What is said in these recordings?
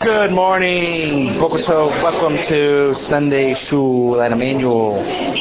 Good morning, Bokuto. Welcome to Sunday Shul at Emmanuel.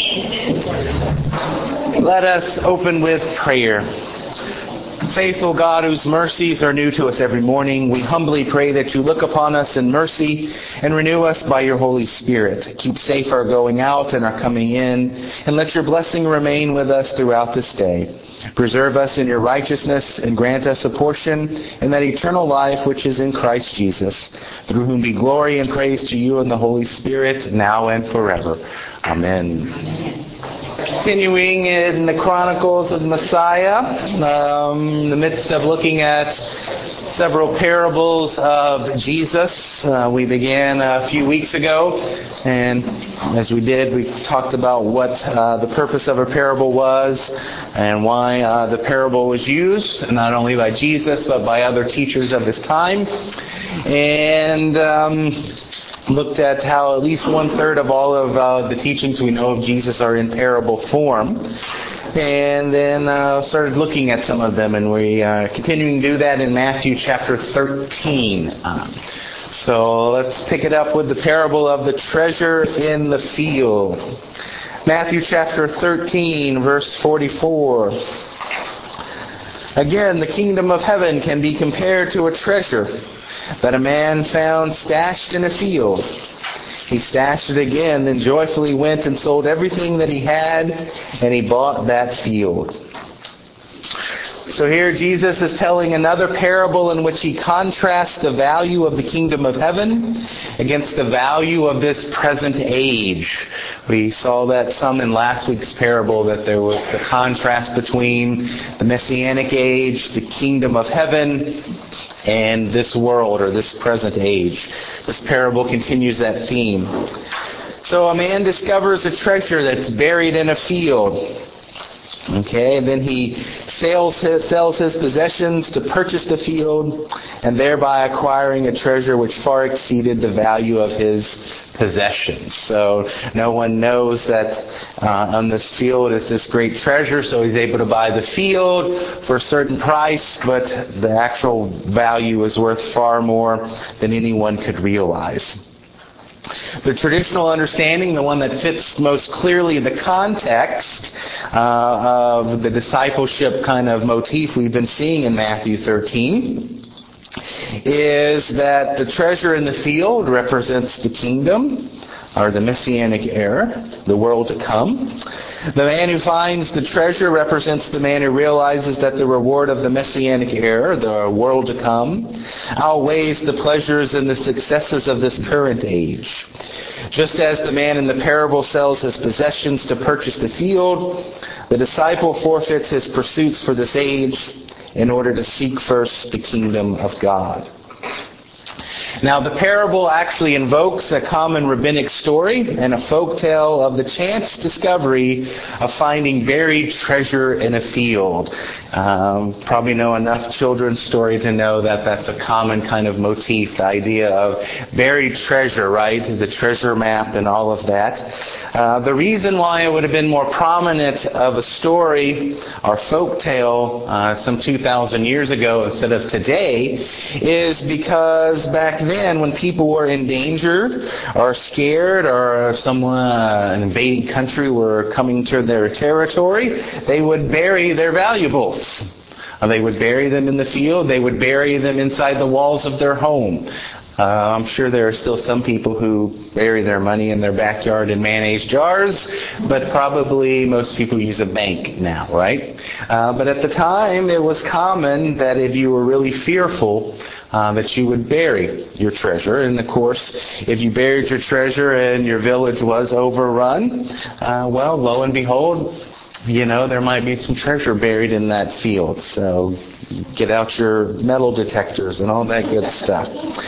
Let us open with prayer. Faithful God, whose mercies are new to us every morning, we humbly pray that you look upon us in mercy and renew us by your Holy Spirit. Keep safe our going out and our coming in, and let your blessing remain with us throughout this day. Preserve us in your righteousness and grant us a portion in that eternal life which is in Christ Jesus, through whom be glory and praise to you and the Holy Spirit, now and forever. Amen. Continuing in the Chronicles of Messiah, in the midst of looking at several parables of Jesus. We began a few weeks ago, and as we did, we talked about what the purpose of a parable was and why the parable was used, not only by Jesus, but by other teachers of his time. And looked at how at least 1/3 of all of the teachings we know of Jesus are in parable form. And then started looking at some of them, and we are continuing to do that in Matthew chapter 13. So let's pick it up with the parable of the treasure in the field. Matthew chapter 13, verse 44. Again, the kingdom of heaven can be compared to a treasure that a man found stashed in a field. He stashed it again, then joyfully went and sold everything that he had, and he bought that field. So here Jesus is telling another parable in which he contrasts the value of the kingdom of heaven against the value of this present age. We saw that some in last week's parable, that there was the contrast between the Messianic age, the kingdom of heaven, and this world, or this present age. This parable continues that theme. So a man discovers a treasure that's buried in a field. Okay, and then he sells his possessions to purchase the field, and thereby acquiring a treasure which far exceeded the value of his possessions. So no one knows that on this field is this great treasure, so he's able to buy the field for a certain price, but the actual value is worth far more than anyone could realize. The traditional understanding, the one that fits most clearly the context of the discipleship kind of motif we've been seeing in Matthew 13, is that the treasure in the field represents the kingdom, or the Messianic era, the world to come. The man who finds the treasure represents the man who realizes that the reward of the Messianic era, the world to come, outweighs the pleasures and the successes of this current age. Just as the man in the parable sells his possessions to purchase the field, the disciple forfeits his pursuits for this age in order to seek first the kingdom of God. Now, the parable actually invokes a common rabbinic story and a folk tale of the chance discovery of finding buried treasure in a field. Probably know enough children's story to know that that's a common kind of motif, the idea of buried treasure, right? The treasure map and all of that. The reason why it would have been more prominent of a story or folk tale some 2,000 years ago instead of today is because back then, when people were endangered or scared, or someone, an invading country were coming to their territory, they would bury their valuables. They would bury them in the field. They would bury them inside the walls of their home. I'm sure there are still some people who bury their money in their backyard in mayonnaise jars, but probably most people use a bank now, right? But at the time, it was common that if you were really fearful, that you would bury your treasure. And of course, if you buried your treasure and your village was overrun, well, lo and behold, there might be some treasure buried in that field. So get out your metal detectors and all that good stuff.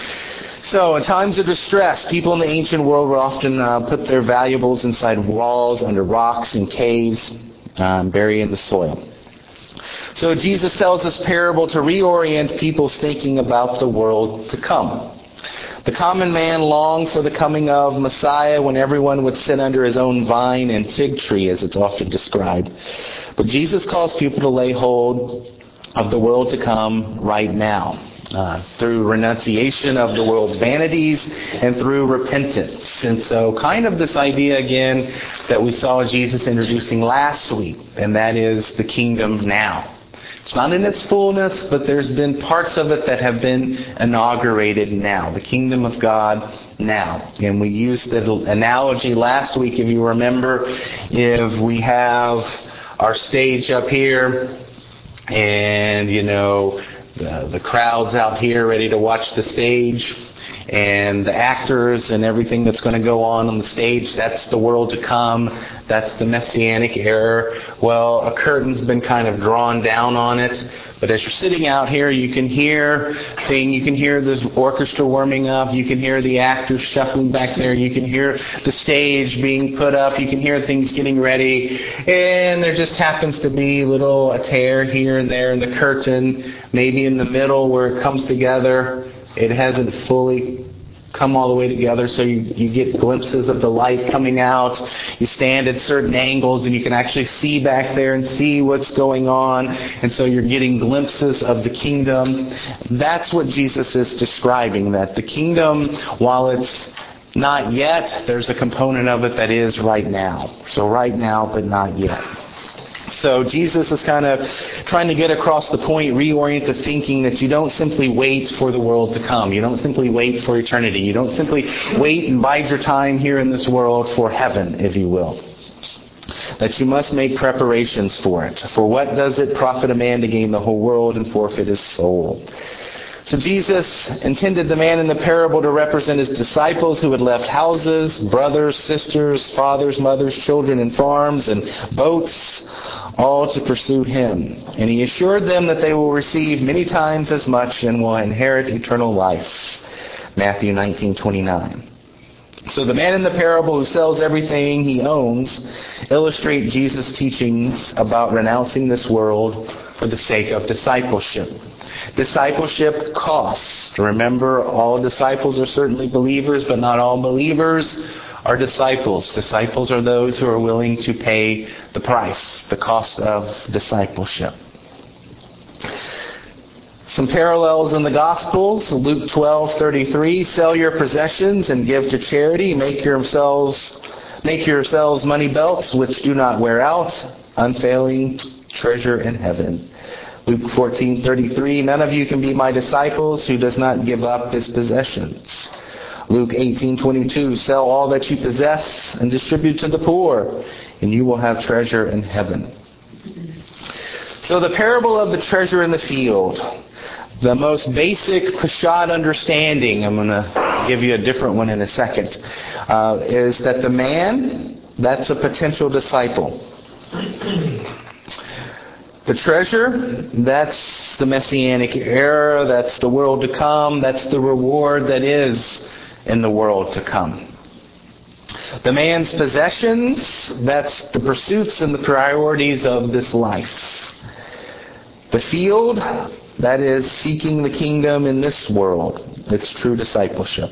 So in times of distress, people in the ancient world would often put their valuables inside walls, under rocks and caves, bury in the soil. So Jesus tells this parable to reorient people's thinking about the world to come. The common man longed for the coming of Messiah when everyone would sit under his own vine and fig tree, as it's often described. But Jesus calls people to lay hold of the world to come right now. through renunciation of the world's vanities and through repentance. And so kind of this idea again that we saw Jesus introducing last week, and that is the kingdom now. It's not in its fullness, but there's been parts of it that have been inaugurated now. The kingdom of God now. And we used the analogy last week, if you remember, if we have our stage up here and, the crowd's out here ready to watch the stage, and the actors and everything that's going to go on the stage, that's the world to come. That's the Messianic era. Well, a curtain's been kind of drawn down on it. But as you're sitting out here, you can hear this orchestra warming up. You can hear the actors shuffling back there. You can hear the stage being put up. You can hear things getting ready. And there just happens to be a tear here and there in the curtain, maybe in the middle where it comes together. It hasn't fully come all the way together, so you get glimpses of the light coming out. You stand at certain angles and you can actually see back there and see what's going on. And so you're getting glimpses of the kingdom. That's what Jesus is describing, that the kingdom, while it's not yet, there's a component of it that is right now. So right now, but not yet. So Jesus is kind of trying to get across the point, reorient the thinking that you don't simply wait for the world to come. You don't simply wait for eternity. You don't simply wait and bide your time here in this world for heaven, if you will. That you must make preparations for it. For what does it profit a man to gain the whole world and forfeit his soul? So Jesus intended the man in the parable to represent his disciples who had left houses, brothers, sisters, fathers, mothers, children, and farms, and boats, all to pursue him. And he assured them that they will receive many times as much and will inherit eternal life. Matthew 19:29. So the man in the parable who sells everything he owns illustrate Jesus' teachings about renouncing this world for the sake of discipleship. Discipleship costs. Remember, all disciples are certainly believers, but not all believers are disciples. Disciples are those who are willing to pay the price, the cost of discipleship. Some parallels in the Gospels. Luke 12:33, sell your possessions and give to charity. Make yourselves money belts which do not wear out, unfailing treasure in heaven. Luke 14:33, none of you can be my disciples who does not give up his possessions. Luke 18:22, sell all that you possess and distribute to the poor, and you will have treasure in heaven. So the parable of the treasure in the field, the most basic Peshat understanding, I'm going to give you a different one in a second, is that the man, that's a potential disciple. The treasure, that's the Messianic era, that's the world to come, that's the reward that is in the world to come. The man's possessions, that's the pursuits and the priorities of this life. The field, that is seeking the kingdom in this world. It's true discipleship.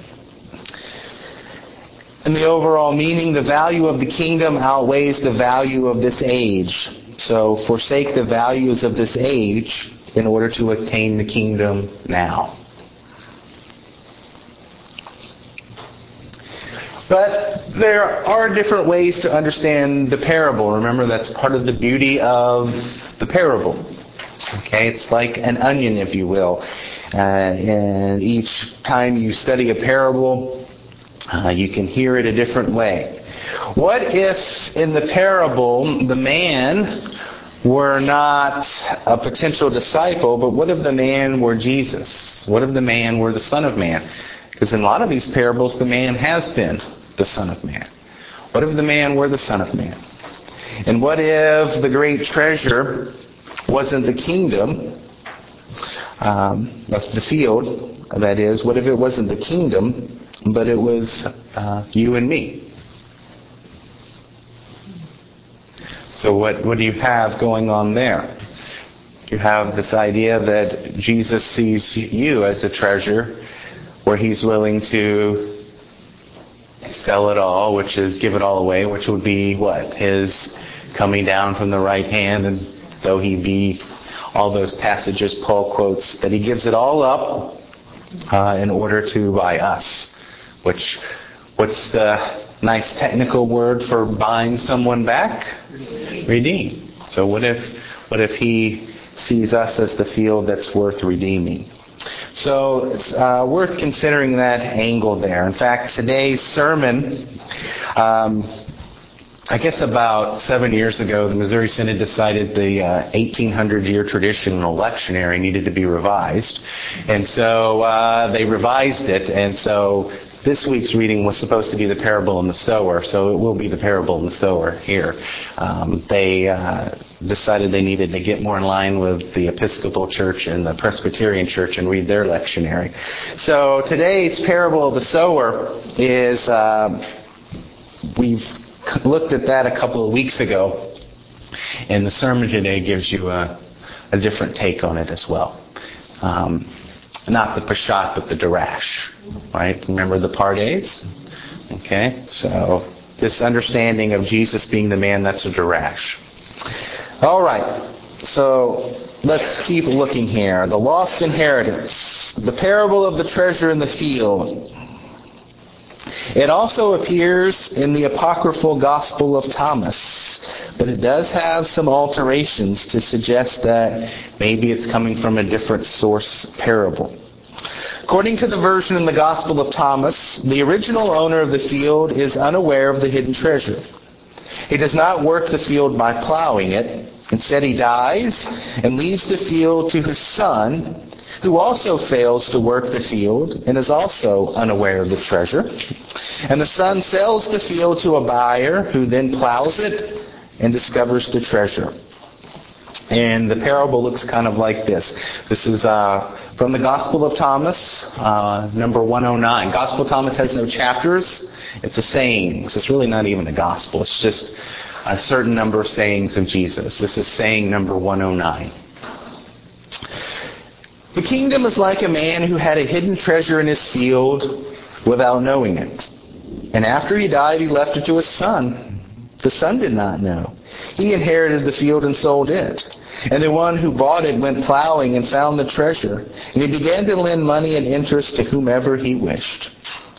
In the overall meaning, the value of the kingdom outweighs the value of this age. So forsake the values of this age in order to attain the kingdom now. But there are different ways to understand the parable. Remember, that's part of the beauty of the parable. Okay, it's like an onion, if you will. And each time you study a parable, you can hear it a different way. What if in the parable the man were not a potential disciple, but what if the man were Jesus? What if the man were the Son of Man? Because in a lot of these parables, the man has been the Son of Man. What if the man were the Son of Man? And what if the great treasure wasn't the kingdom, that's the field, that is, what if it wasn't the kingdom, but it was you and me? So what do you have going on there? You have this idea that Jesus sees you as a treasure, where he's willing to sell it all, which is give it all away, which would be what? His coming down from the right hand, and though he be all those passages Paul quotes, that he gives it all up in order to buy us. What's the nice technical word for buying someone back? Redeem. So what if he sees us as the field that's worth redeeming? So it's worth considering that angle there. In fact, today's sermon, I guess about 7 years ago, the Missouri Synod decided the 1800-year traditional lectionary needed to be revised. And so they revised it. And so this week's reading was supposed to be the parable and the sower. So it will be the parable and the sower here. They decided they needed to get more in line with the Episcopal Church and the Presbyterian Church and read their lectionary. So today's parable of the sower is, we've looked at that a couple of weeks ago, and the sermon today gives you a different take on it as well. Not the Peshat, but the Darash. Right? Remember the Pardes? Okay, so this understanding of Jesus being the man, that's a Darash. All right, so let's keep looking here. The lost inheritance. The parable of the treasure in the field. It also appears in the apocryphal Gospel of Thomas, but it does have some alterations to suggest that maybe it's coming from a different source parable. According to the version in the Gospel of Thomas, the original owner of the field is unaware of the hidden treasure. He does not work the field by plowing it. Instead, he dies and leaves the field to his son, who also fails to work the field and is also unaware of the treasure. And the son sells the field to a buyer who then plows it and discovers the treasure. And the parable looks kind of like this. This is from the Gospel of Thomas, number 109. Gospel of Thomas has no chapters. It's a sayings. It's really not even a gospel. It's just a certain number of sayings of Jesus. This is saying number 109. The kingdom is like a man who had a hidden treasure in his field without knowing it. And after he died, he left it to his son. The son did not know. He inherited the field and sold it. And the one who bought it went plowing and found the treasure. And he began to lend money and interest to whomever he wished.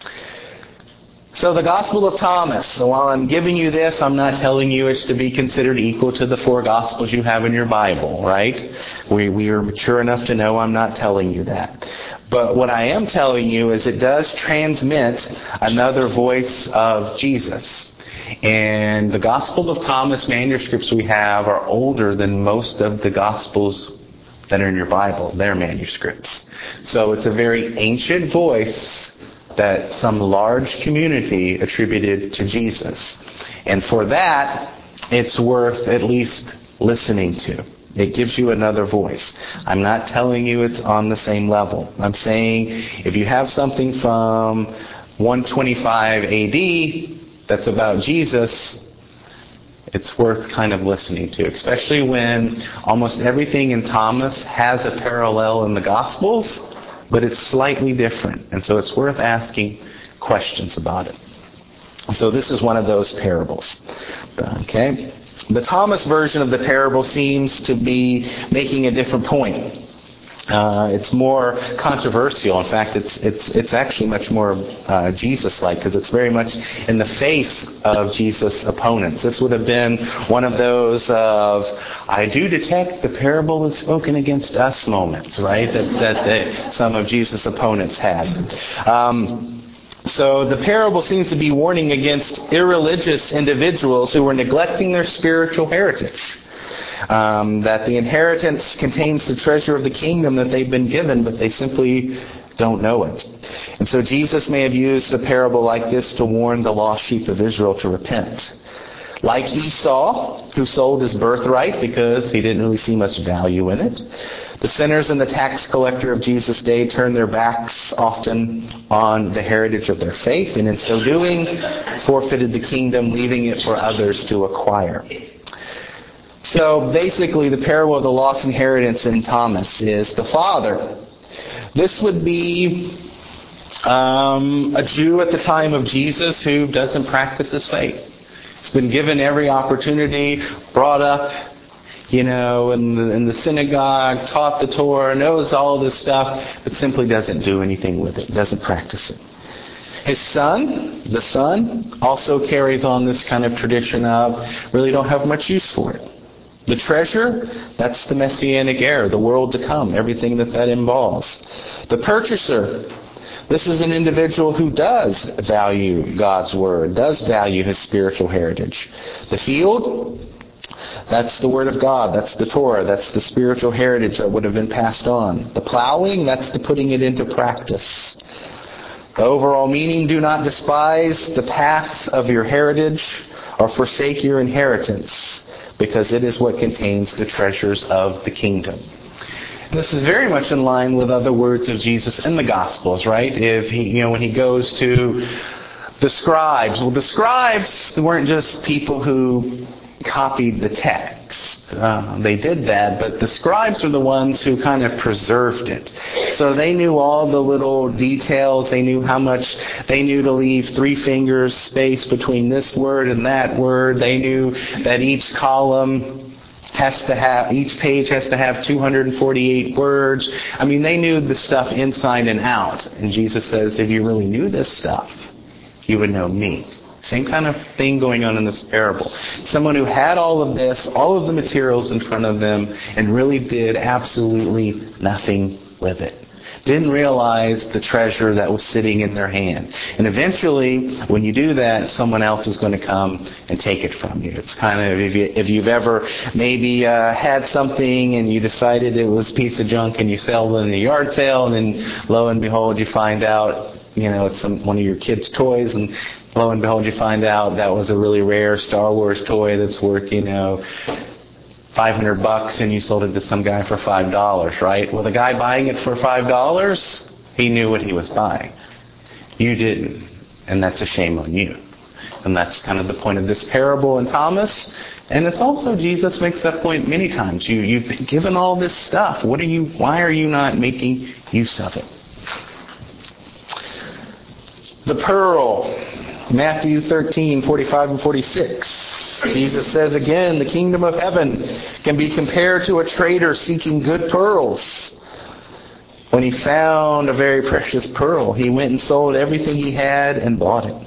So the Gospel of Thomas. So while I'm giving you this, I'm not telling you it's to be considered equal to the 4 Gospels you have in your Bible, right? We are mature enough to know I'm not telling you that. But what I am telling you is it does transmit another voice of Jesus. And the Gospel of Thomas manuscripts we have are older than most of the Gospels that are in your Bible, their manuscripts. So it's a very ancient voice that some large community attributed to Jesus. And for that, it's worth at least listening to. It gives you another voice. I'm not telling you it's on the same level. I'm saying if you have something from 125 AD that's about Jesus, it's worth kind of listening to, especially when almost everything in Thomas has a parallel in the Gospels, but it's slightly different. And so it's worth asking questions about it. So this is one of those parables. Okay? The Thomas version of the parable seems to be making a different point. It's more controversial. In fact, it's actually much more Jesus-like, because it's very much in the face of Jesus' opponents. This would have been one of those of, I do detect the parable is spoken against us moments, right? That some of Jesus' opponents had. So the parable seems to be warning against irreligious individuals who were neglecting their spiritual heritage. That the inheritance contains the treasure of the kingdom that they've been given, but they simply don't know it. And so Jesus may have used a parable like this to warn the lost sheep of Israel to repent. Like Esau, who sold his birthright because he didn't really see much value in it. The sinners and the tax collector of Jesus' day turned their backs often on the heritage of their faith, and in so doing, forfeited the kingdom, leaving it for others to acquire. So basically, the parable of the lost inheritance in Thomas is the father. This would be a Jew at the time of Jesus who doesn't practice his faith. He's been given every opportunity, brought up. in the synagogue, taught the Torah, knows all this stuff, but simply doesn't do anything with it, doesn't practice it. His son, the son, also carries on this kind of tradition of really don't have much use for it. The treasure, that's the Messianic era, the world to come, everything that involves. The purchaser, this is an individual who does value God's Word, does value his spiritual heritage. The field, that's the Word of God, that's the Torah, that's the spiritual heritage that would have been passed on. The plowing, that's the putting it into practice. The overall meaning, do not despise the path of your heritage or forsake your inheritance, because it is what contains the treasures of the kingdom. And this is very much in line with other words of Jesus in the Gospels, right? If he, when he goes to the scribes, well, the scribes weren't just people who copied the text. They did that, but the scribes were the ones who kind of preserved it. So they knew all the little details. They knew how much they knew to leave 3 fingers space between this word and that word. They knew that each column each page has to have 248 words. I mean, they knew the stuff inside and out. And Jesus says, if you really knew this stuff, you would know me. Same kind of thing going on in this parable. Someone who had all of this, all of the materials in front of them, and really did absolutely nothing with it. Didn't realize the treasure that was sitting in their hand. And eventually, when you do that, someone else is going to come and take it from you. It's kind of, if you've ever maybe had something and you decided it was a piece of junk and you sell it in a yard sale, and then lo and behold, you find out, it's one of your kids' toys, and lo and behold, you find out that was a really rare Star Wars toy that's worth, $500, and you sold it to some guy for $5, right? Well, the guy buying it for $5, he knew what he was buying. You didn't, and that's a shame on you. And that's kind of the point of this parable in Thomas. And it's also, Jesus makes that point many times. You've been given all this stuff. Why are you not making use of it? The pearl, Matthew 13:45 and 46. Jesus says again, the kingdom of heaven can be compared to a trader seeking good pearls. When he found a very precious pearl, he went and sold everything he had and bought it.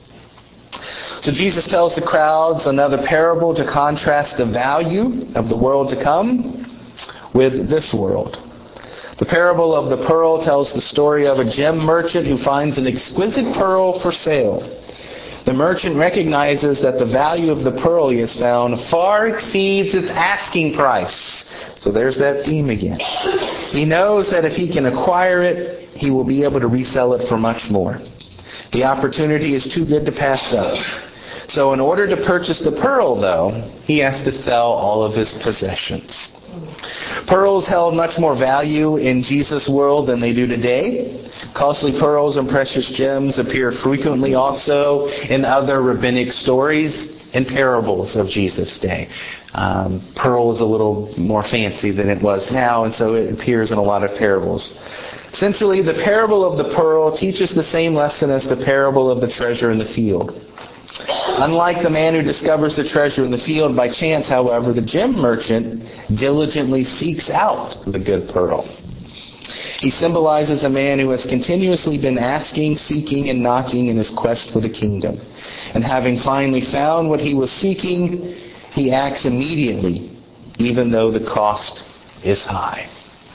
So Jesus tells the crowds another parable to contrast the value of the world to come with this world. The parable of the pearl tells the story of a gem merchant who finds an exquisite pearl for sale. The merchant recognizes that the value of the pearl he has found far exceeds its asking price. So there's that theme again. He knows that if he can acquire it, he will be able to resell it for much more. The opportunity is too good to pass up. So in order to purchase the pearl, though, he has to sell all of his possessions. Pearls held much more value in Jesus' world than they do today. Costly pearls and precious gems appear frequently also in other rabbinic stories and parables of Jesus' day. Pearl is a little more fancy than it was now, and so it appears in a lot of parables. Essentially, the parable of the pearl teaches the same lesson as the parable of the treasure in the field. Unlike the man who discovers the treasure in the field by chance, however, the gem merchant diligently seeks out the good pearl. He symbolizes a man who has continuously been asking, seeking, and knocking in his quest for the kingdom. And having finally found what he was seeking, he acts immediately, even though the cost is high.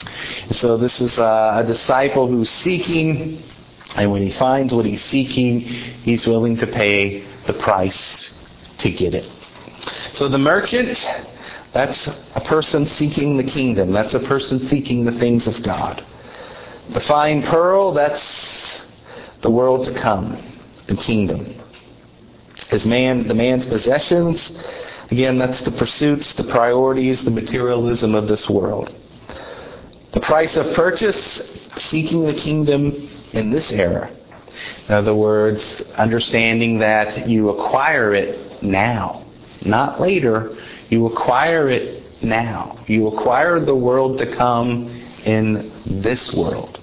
So this is a disciple who's seeking, and when he finds what he's seeking, he's willing to pay the price to get it. So the merchant, that's a person seeking the kingdom. That's a person seeking the things of God. The fine pearl, that's the world to come, the kingdom. The man's possessions, again, that's the pursuits, the priorities, the materialism of this world. The price of purchase, seeking the kingdom in this era. In other words, understanding that you acquire it now, not later. You acquire it now. You acquire the world to come in this world.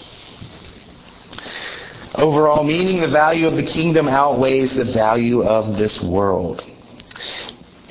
Overall meaning, the value of the kingdom outweighs the value of this world.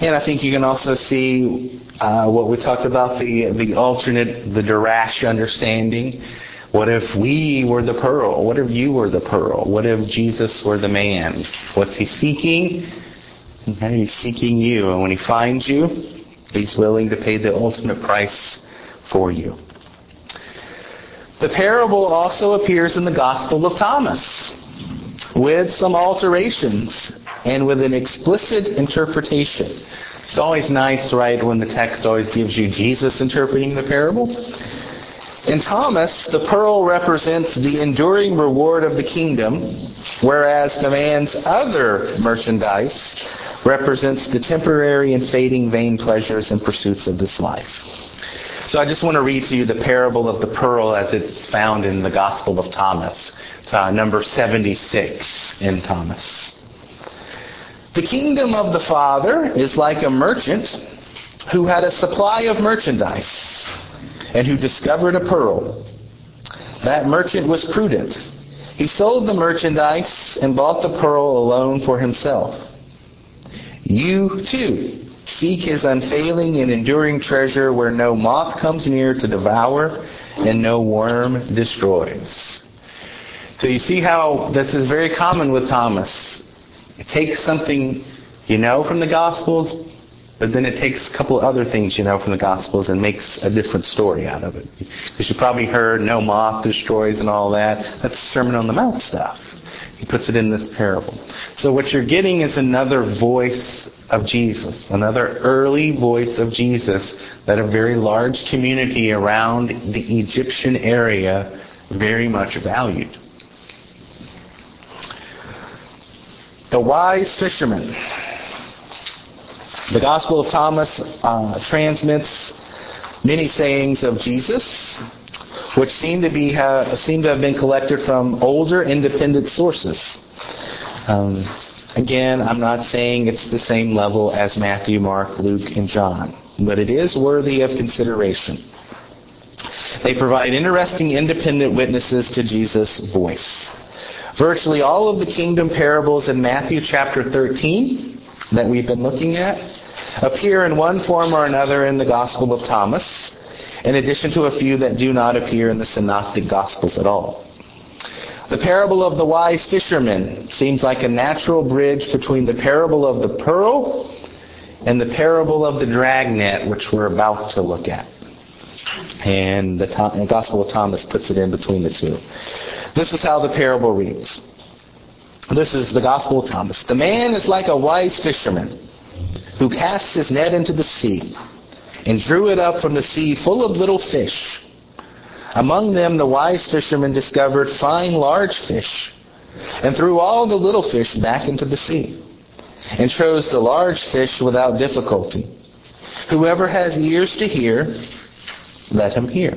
And I think you can also see what we talked about, the alternate, the Darash understanding. What if we were the pearl? What if you were the pearl? What if Jesus were the man? What's he seeking? He's seeking you. And when he finds you, he's willing to pay the ultimate price for you. The parable also appears in the Gospel of Thomas with some alterations and with an explicit interpretation. It's always nice, right, when the text always gives you Jesus interpreting the parable. In Thomas, the pearl represents the enduring reward of the kingdom, whereas the man's other merchandise represents the temporary and fading vain pleasures and pursuits of this life. So I just want to read to you the parable of the pearl as it's found in the Gospel of Thomas. It's number 76 in Thomas. The kingdom of the Father is like a merchant who had a supply of merchandise and who discovered a pearl. That merchant was prudent. He sold the merchandise and bought the pearl alone for himself. You, too, seek his unfailing and enduring treasure where no moth comes near to devour and no worm destroys. So you see how this is very common with Thomas. It takes something you know from the Gospels, but then it takes a couple other things you know from the Gospels and makes a different story out of it. Because you probably heard no moth destroys and all that. That's Sermon on the Mount stuff. He puts it in this parable. So what you're getting is another voice of Jesus, another early voice of Jesus that a very large community around the Egyptian area very much valued. The wise fisherman. The Gospel of Thomas transmits many sayings of Jesus, which seem to have been collected from older independent sources. Again, I'm not saying it's the same level as Matthew, Mark, Luke, and John, but it is worthy of consideration. They provide interesting independent witnesses to Jesus' voice. Virtually all of the kingdom parables in Matthew chapter 13 that we've been looking at appear in one form or another in the Gospel of Thomas, in addition to a few that do not appear in the Synoptic Gospels at all. The parable of the wise fisherman seems like a natural bridge between the parable of the pearl and the parable of the dragnet, which we're about to look at. And the Gospel of Thomas puts it in between the two. This is how the parable reads. This is the Gospel of Thomas. The man is like a wise fisherman who cast his net into the sea and drew it up from the sea full of little fish. Among them the wise fisherman discovered fine large fish and threw all the little fish back into the sea and chose the large fish without difficulty. Whoever has ears to hear, let him hear.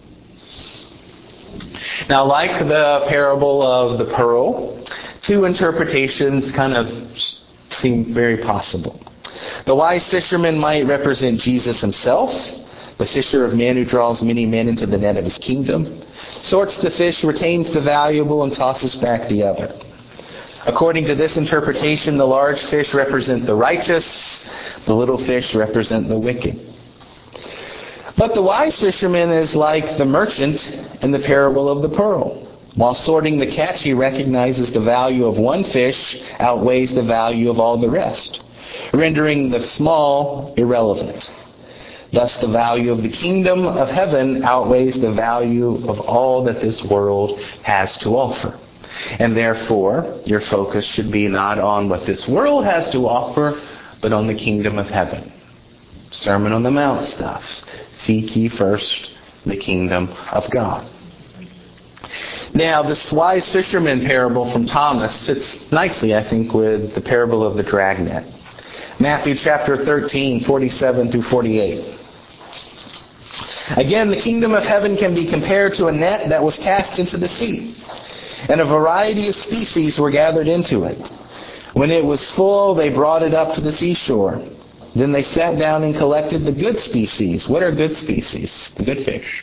Now, like the parable of the pearl, two interpretations kind of seem very possible. The wise fisherman might represent Jesus himself, the fisher of men who draws many men into the net of his kingdom, sorts the fish, retains the valuable, and tosses back the other. According to this interpretation, the large fish represent the righteous, the little fish represent the wicked. But the wise fisherman is like the merchant in the parable of the pearl. While sorting the catch, he recognizes the value of one fish outweighs the value of all the rest, rendering the small irrelevant. Thus, the value of the kingdom of heaven outweighs the value of all that this world has to offer. And therefore, your focus should be not on what this world has to offer, but on the kingdom of heaven. Sermon on the Mount stuff. Seek ye first the kingdom of God. Now, this wise fisherman parable from Thomas fits nicely, I think, with the parable of the dragnet. Matthew chapter 13, 47 through 48. Again, the kingdom of heaven can be compared to a net that was cast into the sea, and a variety of species were gathered into it. When it was full, they brought it up to the seashore. Then they sat down and collected the good species. What are good species? The good fish.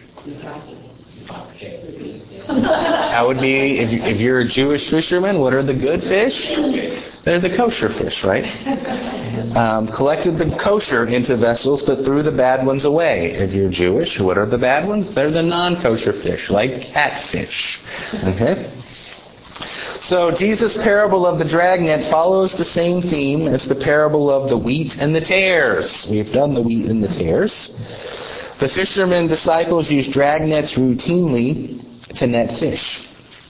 That would be, if you're a Jewish fisherman, what are the good fish? They're the kosher fish, right? Collected the kosher into vessels, but threw the bad ones away. If you're Jewish, what are the bad ones? They're the non-kosher fish, like catfish. Okay? So Jesus' parable of the dragnet follows the same theme as the parable of the wheat and the tares. We've done the wheat and the tares. The fishermen disciples use dragnets routinely to net fish.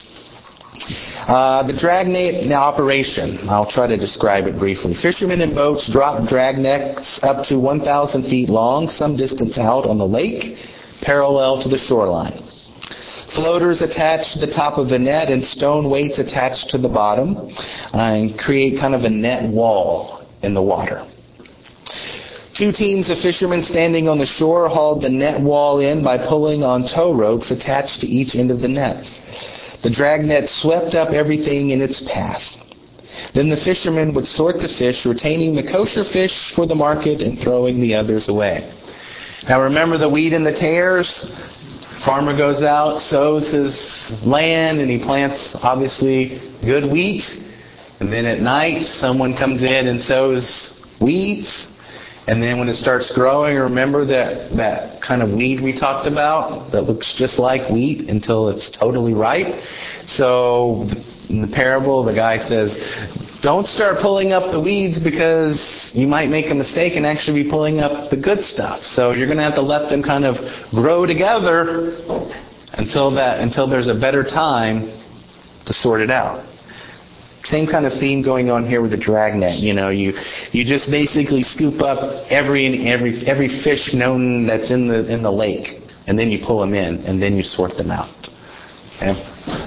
The dragnet operation, I'll try to describe it briefly. Fishermen in boats drop dragnets up to 1,000 feet long, some distance out on the lake, parallel to the shoreline. Floaters attached to the top of the net and stone weights attached to the bottom and create kind of a net wall in the water. 2 teams of fishermen standing on the shore hauled the net wall in by pulling on tow ropes attached to each end of the net. The dragnet swept up everything in its path. Then the fishermen would sort the fish, retaining the kosher fish for the market and throwing the others away. Now remember the wheat and the tares? Farmer goes out, sows his land, and he plants, obviously, good wheat. And then at night, someone comes in and sows weeds. And then when it starts growing, remember that kind of weed we talked about that looks just like wheat until it's totally ripe? So in the parable, the guy says, don't start pulling up the weeds because you might make a mistake and actually be pulling up the good stuff. So you're going to have to let them kind of grow together until there's a better time to sort it out. Same kind of theme going on here with the dragnet. You just basically scoop up every fish known that's in the lake, and then you pull them in, and then you sort them out. Okay?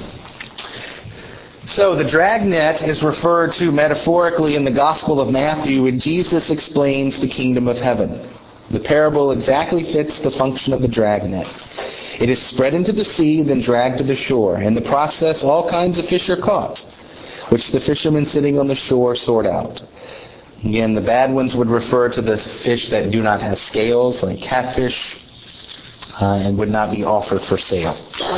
So the dragnet is referred to metaphorically in the Gospel of Matthew when Jesus explains the kingdom of heaven. The parable exactly fits the function of the dragnet. It is spread into the sea, then dragged to the shore. In the process, all kinds of fish are caught, which the fishermen sitting on the shore sort out. Again, the bad ones would refer to the fish that do not have scales, like catfish, and would not be offered for sale.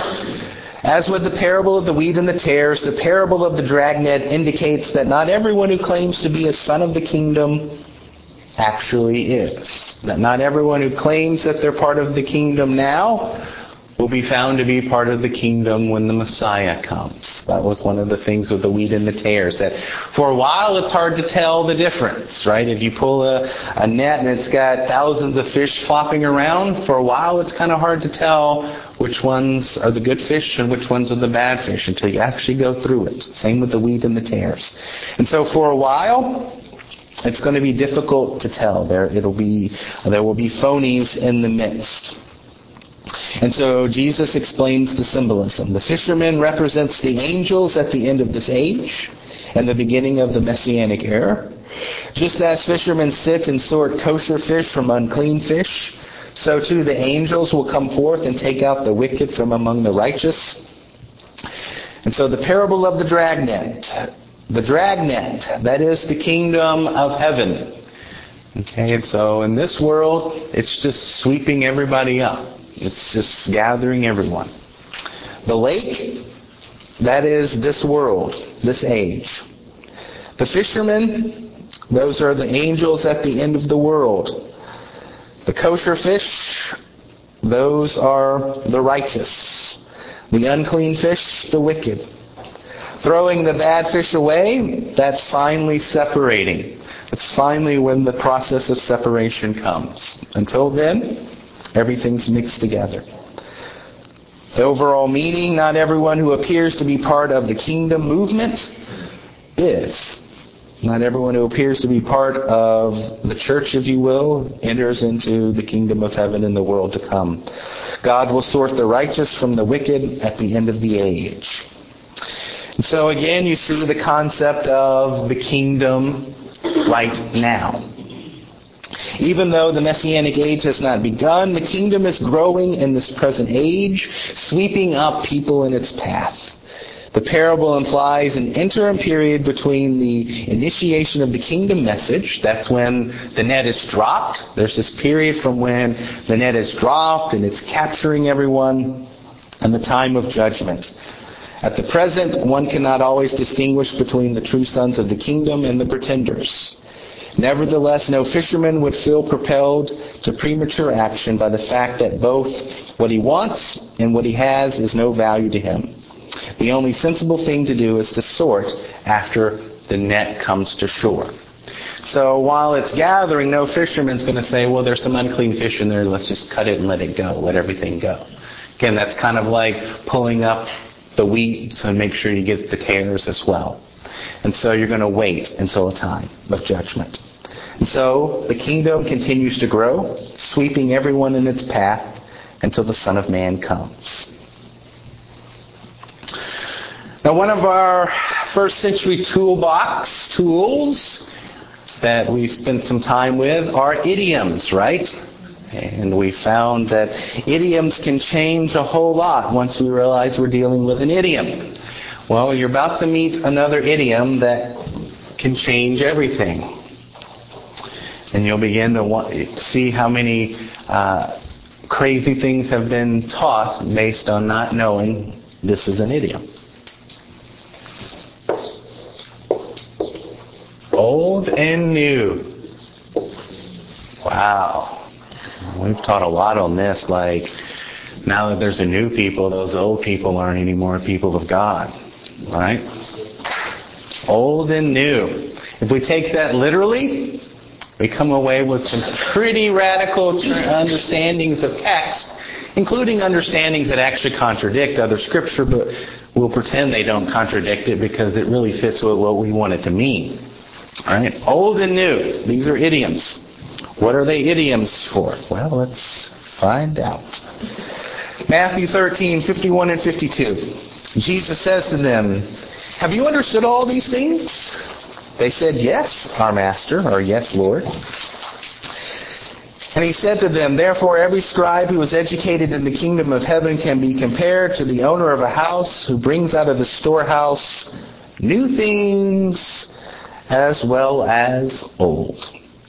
As with the parable of the wheat and the tares, the parable of the dragnet indicates that not everyone who claims to be a son of the kingdom actually is. That not everyone who claims that they're part of the kingdom now will be found to be part of the kingdom when the Messiah comes. That was one of the things with the wheat and the tares, that for a while it's hard to tell the difference, right? If you pull a net and it's got thousands of fish flopping around, for a while it's kind of hard to tell which ones are the good fish and which ones are the bad fish until you actually go through it. Same with the wheat and the tares. And so for a while, it's going to be difficult to tell. There will be phonies in the midst. And so Jesus explains the symbolism. The fisherman represents the angels at the end of this age and the beginning of the Messianic era. Just as fishermen sit and sort kosher fish from unclean fish, so too the angels will come forth and take out the wicked from among the righteous. And so the parable of the dragnet, that is the kingdom of heaven. Okay, and so in this world, it's just sweeping everybody up. It's just gathering everyone. The lake, that is this world, this age. The fishermen, those are the angels at the end of the world. The kosher fish, those are the righteous. The unclean fish, the wicked. Throwing the bad fish away, that's finally separating. It's finally when the process of separation comes. Until then, everything's mixed together. The overall meaning, not everyone who appears to be part of the kingdom movement is. Not everyone who appears to be part of the church, if you will, enters into the kingdom of heaven in the world to come. God will sort the righteous from the wicked at the end of the age. And so again, you see the concept of the kingdom right now. Even though the Messianic age has not begun, the kingdom is growing in this present age, sweeping up people in its path. The parable implies an interim period between the initiation of the kingdom message, that's when the net is dropped. There's this period from when the net is dropped and it's capturing everyone, and the time of judgment. At the present, one cannot always distinguish between the true sons of the kingdom and the pretenders. Nevertheless, no fisherman would feel propelled to premature action by the fact that both what he wants and what he has is no value to him. The only sensible thing to do is to sort after the net comes to shore. So while it's gathering, no fisherman's going to say, well, there's some unclean fish in there, let's just cut it and let it go, let everything go. Again, that's kind of like pulling up the weeds and make sure you get the tares as well. And so you're going to wait until a time of judgment. And so the kingdom continues to grow, sweeping everyone in its path until the Son of Man comes. Now, one of our first century toolbox tools that we spent some time with are idioms, right? And we found that idioms can change a whole lot once we realize we're dealing with an idiom. Well, you're about to meet another idiom that can change everything. And you'll begin to see how many crazy things have been taught based on not knowing this is an idiom. Old and new. Wow. We've taught a lot on this. Like, now that there's a new people, those old people aren't anymore people of God. Right? Old and new. If we take that literally, we come away with some pretty radical understandings of text, including understandings that actually contradict other scripture, but we'll pretend they don't contradict it because it really fits with what we want it to mean. All right? Old and new. These are idioms. What are they idioms for? Well, let's find out. Matthew 13:51 and 52. Jesus says to them, "Have you understood all these things?" They said, "Yes, our master," or "Yes, Lord." And he said to them, "Therefore every scribe who is educated in the kingdom of heaven can be compared to the owner of a house who brings out of the storehouse new things as well as old."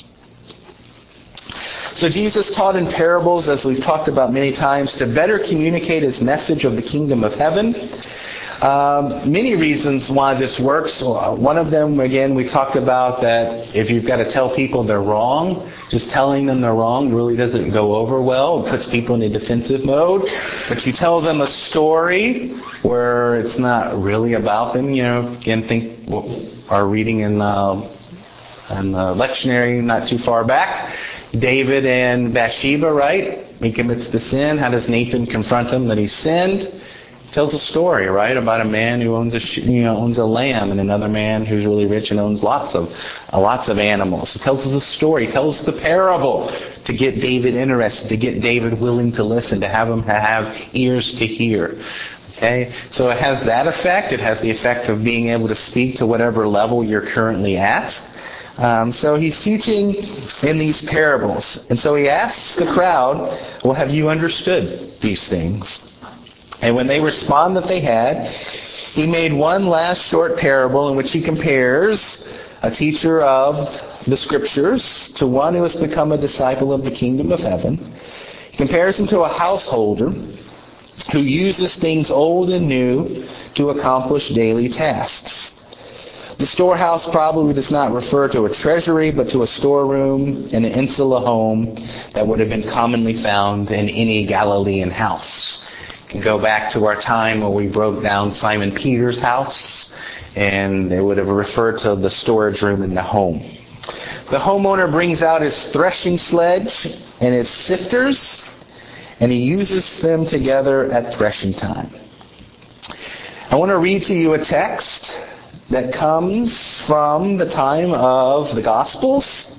So Jesus taught in parables, as we've talked about many times, to better communicate his message of the kingdom of heaven. Many reasons why this works. One of them, again, we talked about that if you've got to tell people they're wrong, just telling them they're wrong really doesn't go over well. It puts people in a defensive mode. But you tell them a story where it's not really about them. You know, again, think our reading in the lectionary not too far back. David and Bathsheba, right? He commits the sin. How does Nathan confront him that he sinned? Tells a story, right, about a man who owns a lamb, and another man who's really rich and owns lots of animals. It tells us a story, tells us the parable to get David interested, to get David willing to listen, to have him have ears to hear. Okay, so it has that effect. It has the effect of being able to speak to whatever level you're currently at. So he's teaching in these parables, and so he asks the crowd, "Well, have you understood these things?" And when they respond that they had, he made one last short parable in which he compares a teacher of the scriptures to one who has become a disciple of the kingdom of heaven. He compares him to a householder who uses things old and new to accomplish daily tasks. The storehouse probably does not refer to a treasury, but to a storeroom in an insular home that would have been commonly found in any Galilean house. Go back to our time where we broke down Simon Peter's house, and they would have referred to the storage room in the home. The homeowner brings out his threshing sledge and his sifters, and he uses them together at threshing time. I want to read to you a text that comes from the time of the Gospels,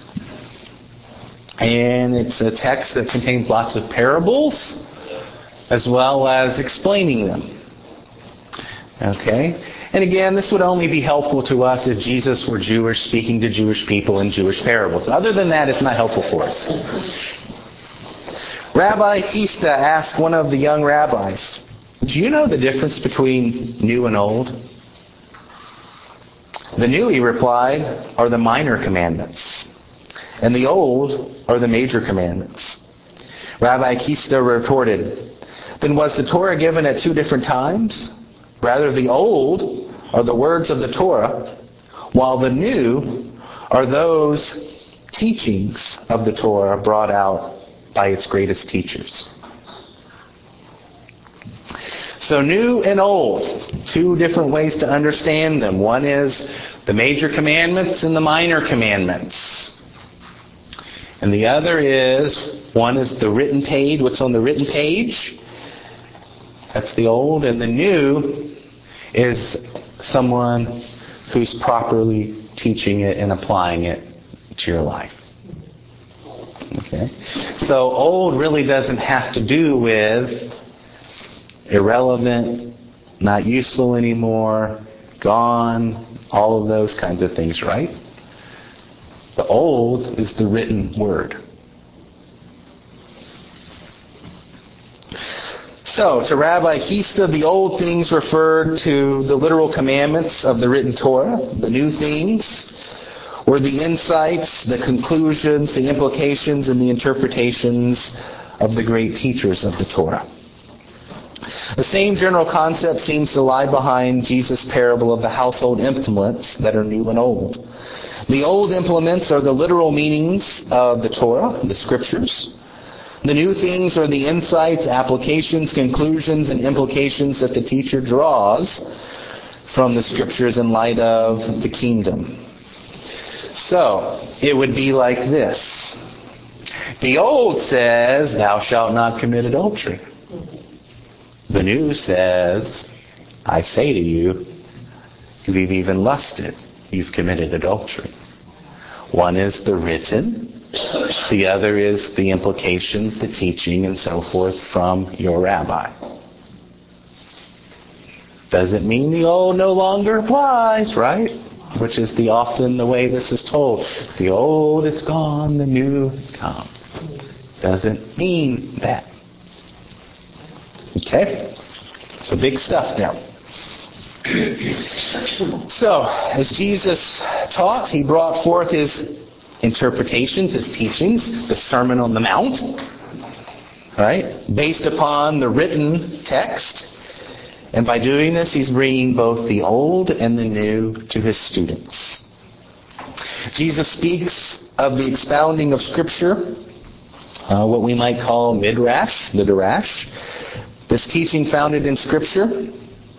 and it's a text that contains lots of parables, as well as explaining them. Okay? And again, this would only be helpful to us if Jesus were Jewish, speaking to Jewish people in Jewish parables. Other than that, it's not helpful for us. Rabbi Chisda asked one of the young rabbis, "Do you know the difference between new and old?" "The new," he replied, "are the minor commandments, and the old are the major commandments." Rabbi Chisda retorted, "Then was the Torah given at two different times? Rather, the old are the words of the Torah, while the new are those teachings of the Torah brought out by its greatest teachers. So new and old, two different ways to understand them. One is the major commandments and the minor commandments. And the other is, one is the written page, what's on the written page. That's the old. And the new is someone who's properly teaching it and applying it to your life. Okay? So old really doesn't have to do with irrelevant, not useful anymore, gone, all of those kinds of things, right? The old is the written word. So, to Rabbi Chisda, the old things referred to the literal commandments of the written Torah. The new things were the insights, the conclusions, the implications, and the interpretations of the great teachers of the Torah. The same general concept seems to lie behind Jesus' parable of the household implements that are new and old. The old implements are the literal meanings of the Torah, the Scriptures. The new things are the insights, applications, conclusions, and implications that the teacher draws from the Scriptures in light of the kingdom. So, it would be like this. The old says, thou shalt not commit adultery. The new says, I say to you, if you've even lusted, you've committed adultery. One is the written, the other is the implications, the teaching, and so forth from your rabbi. Doesn't mean the old no longer applies, right? Which is often the way this is told. The old is gone, the new has come. Doesn't mean that. Okay? So big stuff there. So, as Jesus taught, he brought forth his interpretations, his teachings, the Sermon on the Mount, right? Based upon the written text. And by doing this, he's bringing both the old and the new to his students. Jesus speaks of the expounding of Scripture, what we might call midrash, the darash. This teaching founded in Scripture.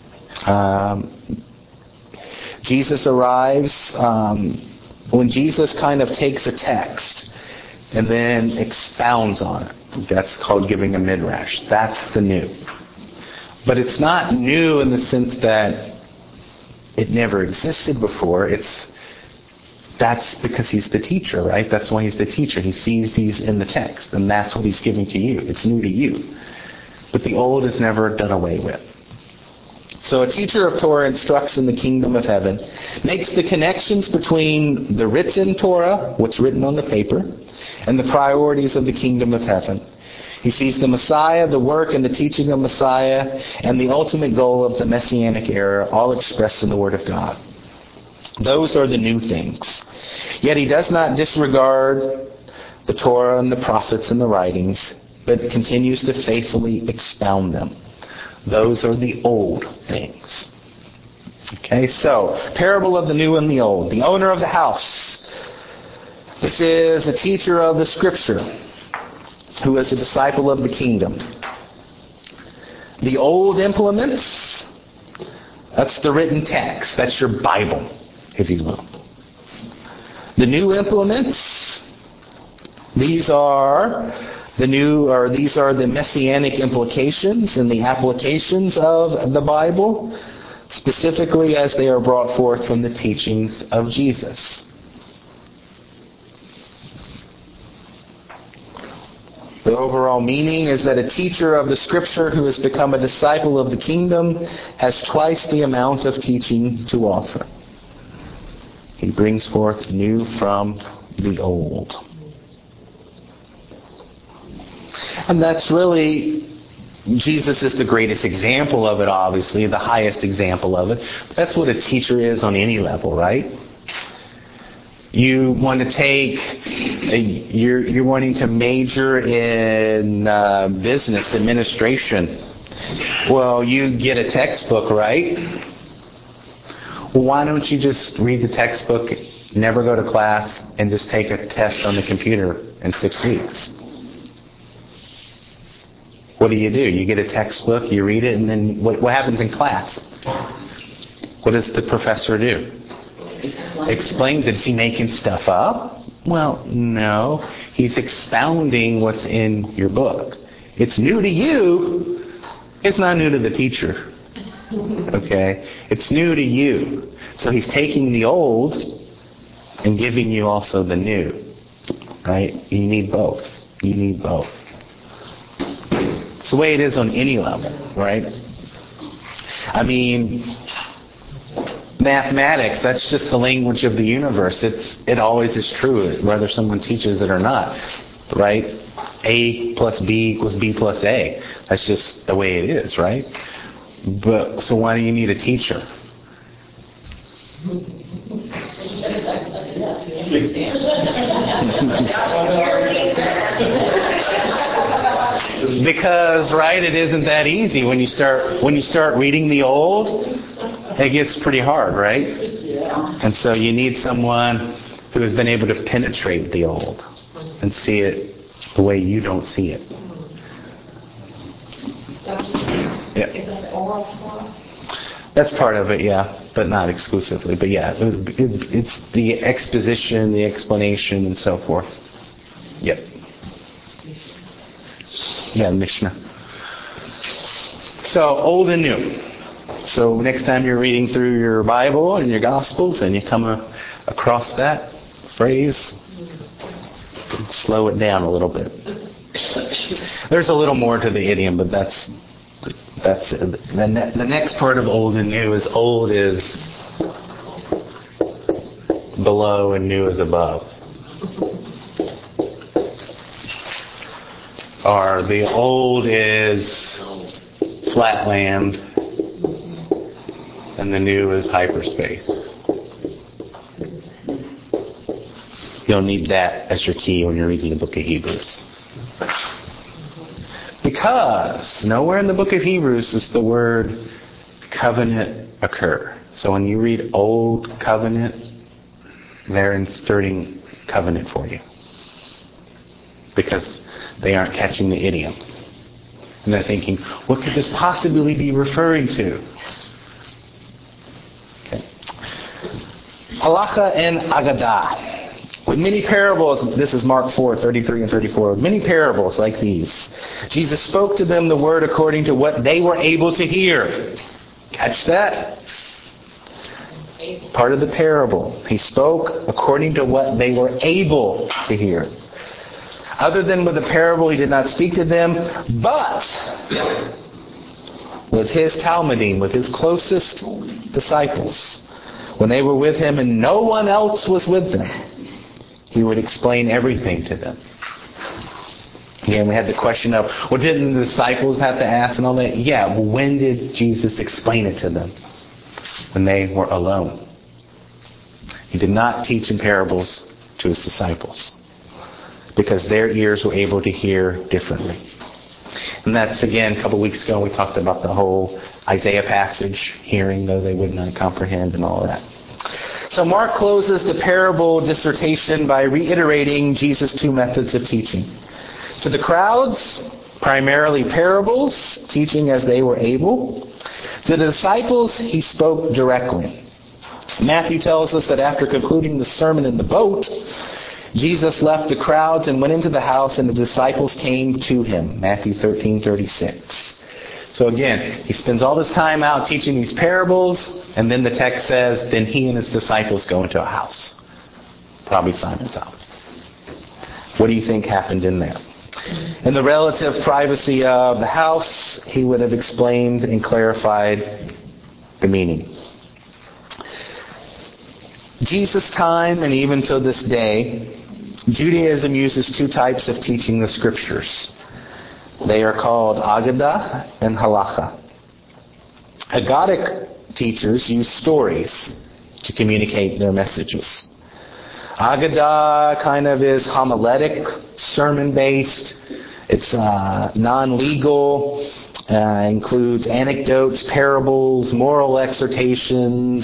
Jesus arrives when Jesus kind of takes a text and then expounds on it. That's called giving a midrash. That's the new. But it's not new in the sense that it never existed before. That's because he's the teacher, right? That's why he's the teacher. He sees these in the text, and that's what he's giving to you. It's new to you. But the old is never done away with. So a teacher of Torah instructs in the kingdom of heaven, makes the connections between the written Torah, what's written on the paper, and the priorities of the kingdom of heaven. He sees the Messiah, the work and the teaching of Messiah, and the ultimate goal of the Messianic era, all expressed in the Word of God. Those are the new things. Yet he does not disregard the Torah and the prophets and the writings, but continues to faithfully expound them. Those are the old things. Okay, so, parable of the new and the old. The owner of the house. This is a teacher of the Scripture who is a disciple of the kingdom. The old implements, that's the written text. That's your Bible, if you will. The new implements, these are the messianic implications and the applications of the Bible, specifically as they are brought forth from the teachings of Jesus. The overall meaning is that a teacher of the Scripture who has become a disciple of the kingdom has twice the amount of teaching to offer. He brings forth new from the old. And that's really, Jesus is the greatest example of it, obviously, the highest example of it. But that's what a teacher is on any level, right? You want to you're wanting to major in business administration. Well, you get a textbook, right? Well, why don't you just read the textbook, never go to class, and just take a test on the computer in 6 weeks? What do? You get a textbook, you read it, and then what happens in class? What does the professor do? Explains it. Is he making stuff up? Well, no. He's expounding what's in your book. It's new to you. It's not new to the teacher. Okay? It's new to you. So he's taking the old and giving you also the new. Right? You need both. You need both. It's the way it is on any level, right? I mean, mathematics, that's just the language of the universe. It always is true, whether someone teaches it or not, right? A plus B equals B plus A. That's just the way it is, right? But so why do you need a teacher? Because, right, it isn't that easy. When you start reading the old, it gets pretty hard, right? And so you need someone who has been able to penetrate the old and see it the way you don't see it. Yeah. That's part of it, yeah, but not exclusively. But yeah, it's the exposition, the explanation, and so forth. Yep. Yeah, Mishnah. So, old and new. So next time you're reading through your Bible and your Gospels and you come across that phrase, slow it down a little bit. There's a little more to the idiom, but that's it. The next part of old and new is old is below and new is above. Or the old is flatland and the new is hyperspace. You'll need that as your key when you're reading the book of Hebrews. Because nowhere in the book of Hebrews does the word covenant occur. So when you read Old Covenant, they're inserting covenant for you. Because they aren't catching the idiom. And they're thinking, what could this possibly be referring to? Okay. Halacha and Agadah. With many parables, this is Mark 4:33 and 34. With many parables like these, Jesus spoke to them the word according to what they were able to hear. Catch that? Part of the parable. He spoke according to what they were able to hear. Other than with the parable, he did not speak to them, but with his Talmudim, with his closest disciples, when they were with him and no one else was with them, he would explain everything to them. Again, we had the question of, well, didn't the disciples have to ask and all that? Yeah, well, when did Jesus explain it to them? When they were alone. He did not teach in parables to his disciples, because their ears were able to hear differently. And that's, again, a couple weeks ago we talked about the whole Isaiah passage, hearing though they would not comprehend and all of that. So Mark closes the parable dissertation by reiterating Jesus' two methods of teaching. To the crowds, primarily parables, teaching as they were able. To the disciples, he spoke directly. Matthew tells us that after concluding the sermon in the boat, Jesus left the crowds and went into the house, and the disciples came to him. Matthew 13:36. So again, he spends all this time out teaching these parables, and then the text says, then he and his disciples go into a house. Probably Simon's house. What do you think happened in there? In the relative privacy of the house, he would have explained and clarified the meaning. Jesus' time, and even to this day, Judaism uses two types of teaching the Scriptures. They are called Agadah and Halacha. Haggadic teachers use stories to communicate their messages. Agadah kind of is homiletic, sermon-based. It's non-legal. Includes anecdotes, parables, moral exhortations,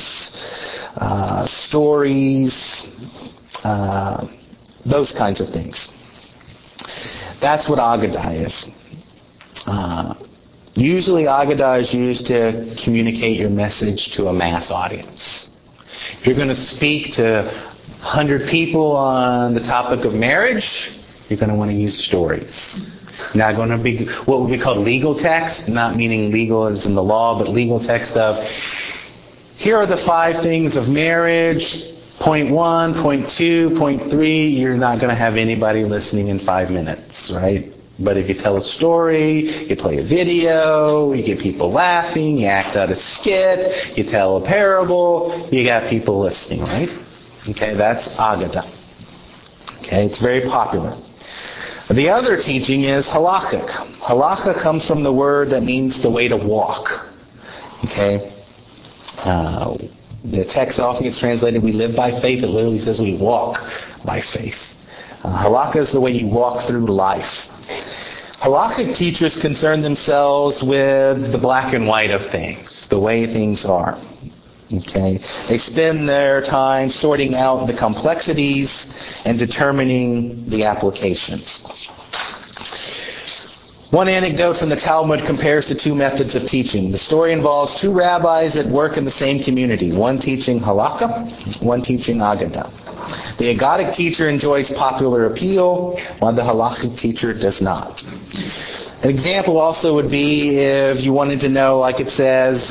stories, those kinds of things. That's what Agadah is. Usually Agadah is used to communicate your message to a mass audience. If you're going to speak to 100 people on the topic of marriage, you're going to want to use stories. Not going to be what would be called legal text, not meaning legal as in the law, but legal text of, here are the 5 things of marriage, point 1, point 2, point 3, you're not going to have anybody listening in 5 minutes, right? But if you tell a story, you play a video, you get people laughing, you act out a skit, you tell a parable, you got people listening, right? Okay, that's Agadah. Okay, it's very popular. The other teaching is halakhic. Halakha comes from the word that means the way to walk. Okay? The text often gets translated, we live by faith. It literally says we walk by faith. Halakha is the way you walk through life. Halakhic teachers concern themselves with the black and white of things, the way things are. Okay? They spend their time sorting out the complexities and determining the applications. One anecdote from the Talmud compares the 2 methods of teaching. The story involves 2 rabbis that work in the same community, one teaching halakha, one teaching Agadah. The Agadic teacher enjoys popular appeal, while the halakhic teacher does not. An example also would be if you wanted to know, like it says,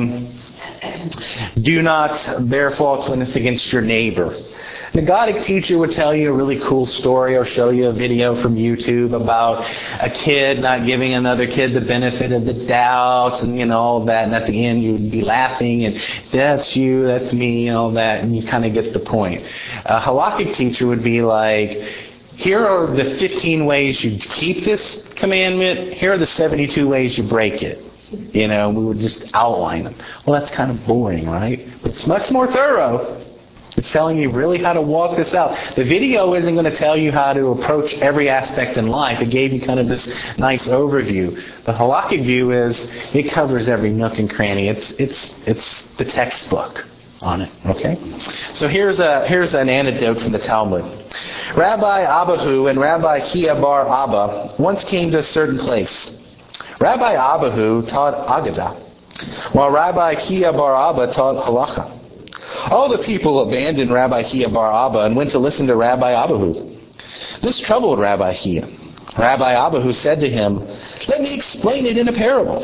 do not bear false witness against your neighbor. The Agadic teacher would tell you a really cool story or show you a video from YouTube about a kid not giving another kid the benefit of the doubt and, all that. And at the end you'd be laughing and that's you, that's me, and all that. And you kind of get the point. A halakhic teacher would be like, here are the 15 ways you keep this commandment. Here are the 72 ways you break it. We would just outline them. Well, that's kind of boring, right? It's much more thorough. It's telling you really how to walk this out. The video isn't going to tell you how to approach every aspect in life. It gave you kind of this nice overview. The halakhic view is it covers every nook and cranny. It's the textbook on it. Okay? So here's an anecdote from the Talmud. Rabbi Abahu and Rabbi Chia bar Abba once came to a certain place. Rabbi Abahu taught Agadah, while Rabbi Chia bar Abba taught halakha. All the people abandoned Rabbi Chia bar Abba and went to listen to Rabbi Abahu. This troubled Rabbi Chia. Rabbi Abahu said to him, "Let me explain it in a parable.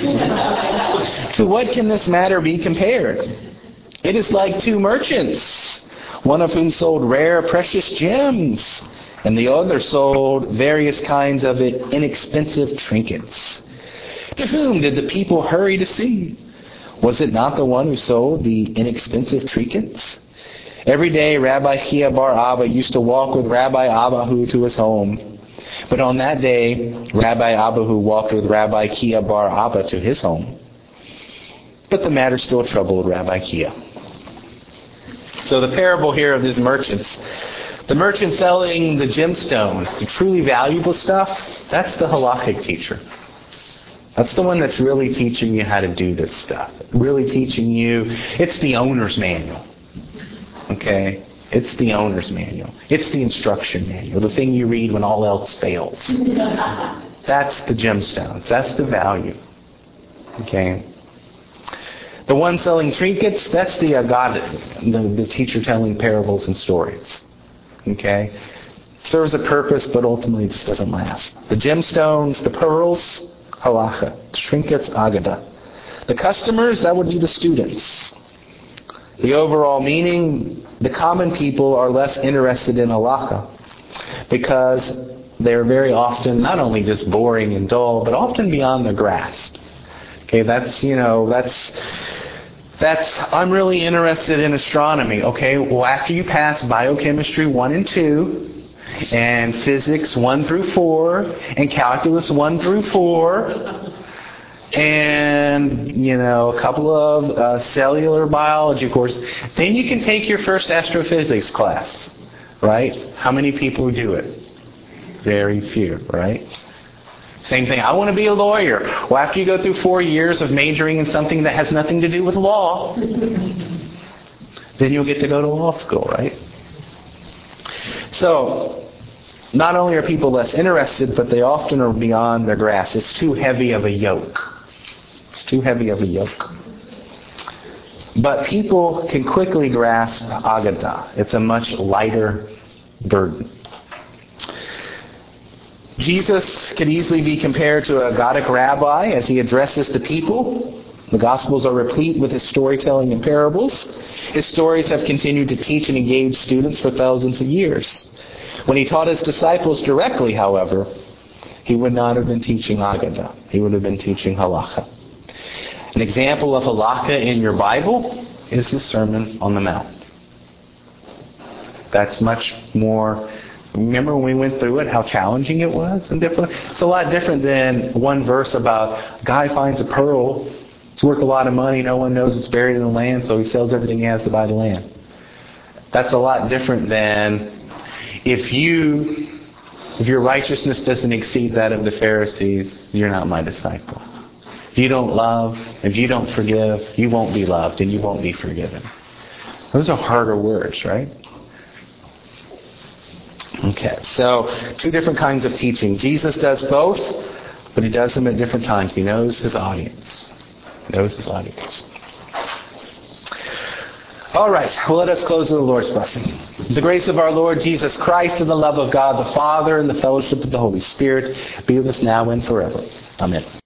To what can this matter be compared? It is like 2 merchants, one of whom sold rare, precious gems, and the other sold various kinds of inexpensive trinkets. To whom did the people hurry to see? Was it not the one who sold the inexpensive trinkets? Every day Rabbi Chia bar Abba used to walk with Rabbi Abahu to his home. But on that day, Rabbi Abahu walked with Rabbi Chia bar Abba to his home. But the matter still troubled Rabbi Chia." So the parable here of these merchants, the merchant selling the gemstones, the truly valuable stuff, that's the halakhic teacher. That's the one that's really teaching you how to do this stuff. Really teaching you, it's the owner's manual. Okay? It's the owner's manual. It's the instruction manual, the thing you read when all else fails. That's the gemstones. That's the value. Okay? The one selling trinkets, that's the Agadah, the teacher telling parables and stories. Okay? Serves a purpose, but ultimately it just doesn't last. The gemstones, the pearls, halakha. Trinkets, Agadah. The customers, that would be the students. The overall meaning, the common people are less interested in halakha because they're very often not only just boring and dull, but often beyond their grasp. Okay, that's, I'm really interested in astronomy. Okay, well, after you pass biochemistry 1 and 2, and physics 1 through 4, and calculus 1 through 4, and, a couple of cellular biology courses, then you can take your first astrophysics class, right? How many people do it? Very few, right? Same thing. I want to be a lawyer. Well, after you go through 4 years of majoring in something that has nothing to do with law, then you'll get to go to law school, right? So, not only are people less interested, but they often are beyond their grasp. It's too heavy of a yoke. It's too heavy of a yoke. But people can quickly grasp Agadah. It's a much lighter burden. Jesus could easily be compared to a Godic rabbi as he addresses the people. The Gospels are replete with his storytelling and parables. His stories have continued to teach and engage students for thousands of years. When he taught his disciples directly, however, he would not have been teaching Agadah. He would have been teaching Halakha. An example of Halakha in your Bible is the Sermon on the Mount. That's much more... Remember when we went through it, how challenging it was? And different. It's a lot different than one verse about a guy finds a pearl. It's worth a lot of money. No one knows it's buried in the land, so he sells everything he has to buy the land. That's a lot different than if your righteousness doesn't exceed that of the Pharisees, you're not my disciple. If you don't love, if you don't forgive, you won't be loved and you won't be forgiven. Those are harder words, right? Okay, so 2 different kinds of teaching. Jesus does both, but he does them at different times. He knows his audience. All right, well, let us close with the Lord's blessing. The grace of our Lord Jesus Christ and the love of God the Father and the fellowship of the Holy Spirit be with us now and forever. Amen.